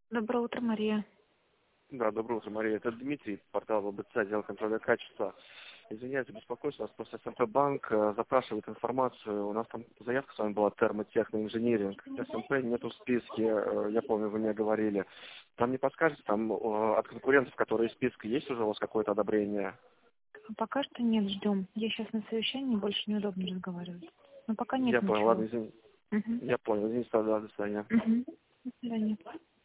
Доброе утро, Мария. Да, доброе утро, Мария. Это Дмитрий, портал ВБЦ, отдел контроля качества. Извиняюсь, беспокойство, вас просто СМП Банк запрашивает информацию. У нас там заявка с вами была термотехноинжиниринг. СМП нету в списке, я помню, вы мне говорили. Там не подскажете, там от конкурентов, которые из списка, есть уже у вас какое-то одобрение? Пока что нет, ждем. Я сейчас на совещании, больше неудобно разговаривать. Но пока нет Я понял, ладно, ничего. извините. Угу. Я понял, извините, тогда, до свидания. Угу. До свидания.